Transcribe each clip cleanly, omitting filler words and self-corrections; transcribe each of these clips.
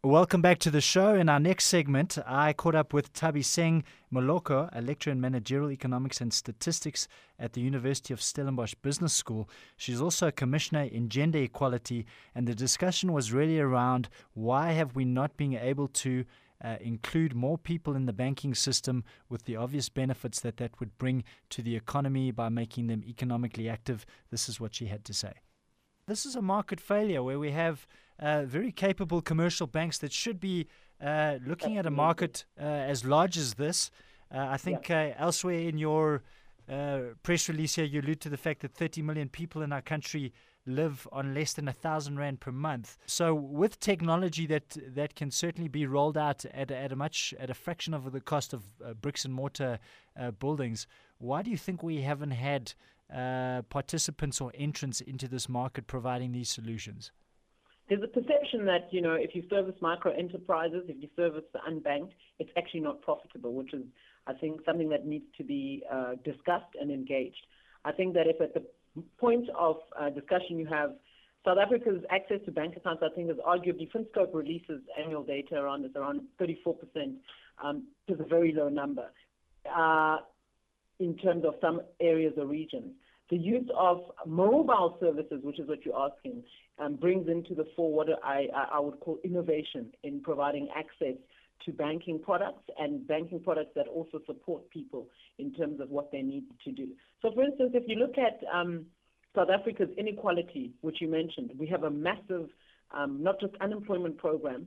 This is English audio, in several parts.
Welcome back to the show. In our next segment, I caught up with Thabi Singh Moloko, a lecturer in managerial economics and statistics at the University of Stellenbosch Business School. She's also a commissioner in gender equality, and the discussion was really around why have we not been able to include more people in the banking system with the obvious benefits that would bring to the economy by making them economically active. This is what she had to say. This is a market failure where we have very capable commercial banks that should be looking at a market as large as this. I think elsewhere in your press release here, you allude to the fact that 30 million people in our country live on less than 1,000 rand per month. So with technology that can certainly be rolled out at a fraction of the cost of bricks and mortar buildings, why do you think we haven't had participants or entrants into this market providing these solutions? There's a perception that, if you service micro enterprises, if you service the unbanked, it's actually not profitable, which is, I think, something that needs to be discussed and engaged. I think that if at the point of discussion you have South Africa's access to bank accounts, I think is arguably, FinScope releases annual data around 34%, is a very low number in terms of some areas or regions. The use of mobile services, which is what you're asking, brings into the fore what I would call innovation in providing access to banking products and banking products that also support people in terms of what they need to do. So, for instance, if you look at South Africa's inequality, which you mentioned, we have a massive, not just unemployment problem,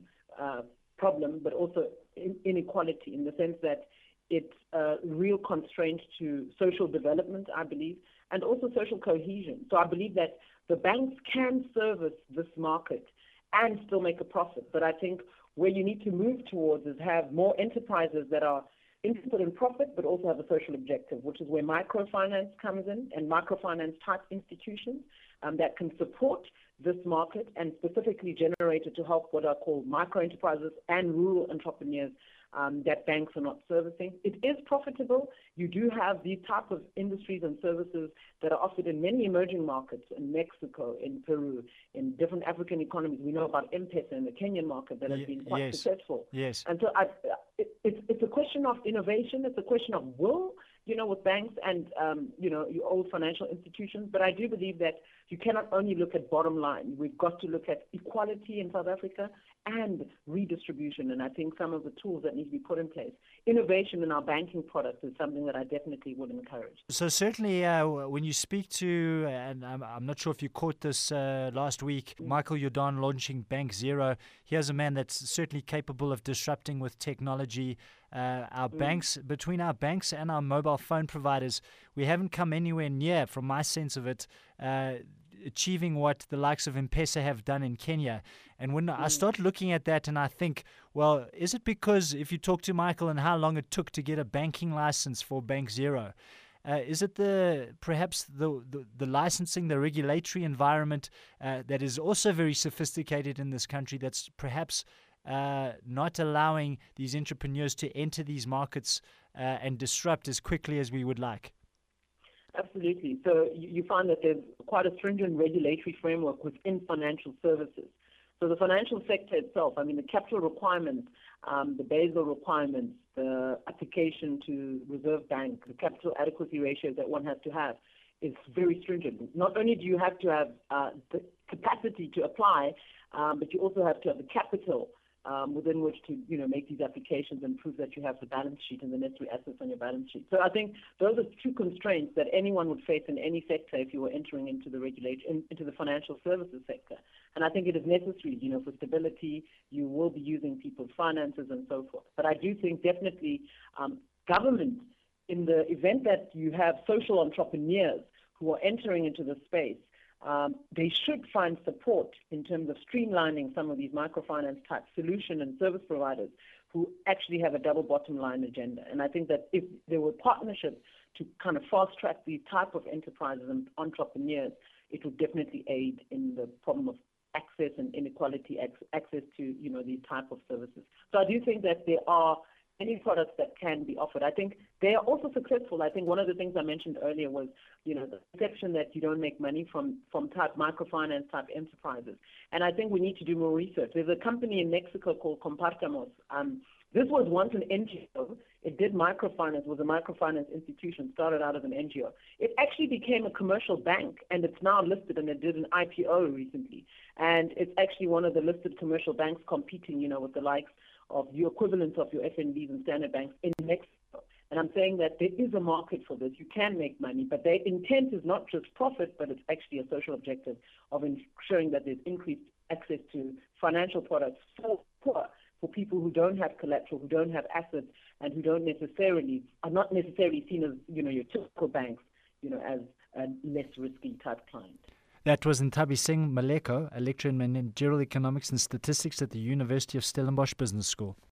but also inequality in the sense that it's a real constraint to social development, I believe, and also social cohesion. So I believe that the banks can service this market and still make a profit. But I think where you need to move towards is have more enterprises that are interested in profit but also have a social objective, which is where microfinance comes in, and microfinance type institutions that can support this market and specifically generated to help what are called micro enterprises and rural entrepreneurs that banks are not servicing. It is profitable. You do have these type of industries and services that are offered in many emerging markets, in Mexico, in Peru, in different African economies. We know about M-Pesa in the Kenyan market that has been quite successful. Yes. And so it's a question of innovation. It's a question of will, with banks and, your old financial institutions. But I do believe that you cannot only look at bottom line. We've got to look at equality in South Africa and redistribution. And I think some of the tools that need to be put in place. Innovation in our banking products is something that I definitely would encourage. So certainly when you speak to, and I'm not sure if you caught this last week, Michael Jordan launching Bank Zero, here's a man that's certainly capable of disrupting with technology. Our banks, between our banks and our mobile phone providers, we haven't come anywhere near, from my sense of it, achieving what the likes of M-Pesa have done in Kenya. And when I start looking at that and I think, well, is it because if you talk to Michael and how long it took to get a banking license for Bank Zero, is it perhaps the licensing, the regulatory environment that is also very sophisticated in this country that's perhaps not allowing these entrepreneurs to enter these markets and disrupt as quickly as we would like? Absolutely. So you find that there's quite a stringent regulatory framework within financial services. So the financial sector itself, the capital requirements, the Basel requirements, the application to Reserve Bank, the capital adequacy ratios that one has to have is very stringent. Not only do you have to have the capacity to apply, but you also have to have the capital within which to, make these applications and prove that you have the balance sheet and the necessary assets on your balance sheet. So I think those are two constraints that anyone would face in any sector if you were entering into the into the financial services sector. And I think it is necessary, for stability. You will be using people's finances and so forth. But I do think definitely government, in the event that you have social entrepreneurs who are entering into the space, they should find support in terms of streamlining some of these microfinance type solution and service providers who actually have a double bottom line agenda. And I think that if there were partnerships to kind of fast track these type of enterprises and entrepreneurs, it would definitely aid in the problem of access and inequality, access to, these type of services. So I do think that there are many products that can be offered. I think they are also successful. I think one of the things I mentioned earlier was, the perception that you don't make money from type microfinance type enterprises. And I think we need to do more research. There's a company in Mexico called Compartamos. This was once an NGO. It did microfinance, was a microfinance institution, started out as an NGO. It actually became a commercial bank, and it's now listed, and it did an IPO recently. And it's actually one of the listed commercial banks competing, with the likes of the equivalent of your FNBs and standard banks in Mexico. And I'm saying that there is a market for this. You can make money, but their intent is not just profit, but it's actually a social objective of ensuring that there's increased access to financial products for poor, for people who don't have collateral, who don't have assets, and who are not necessarily seen as, your typical banks, as a less risky type client. That was Nthabiseng Maleko, a lecturer in managerial economics and statistics at the University of Stellenbosch Business School.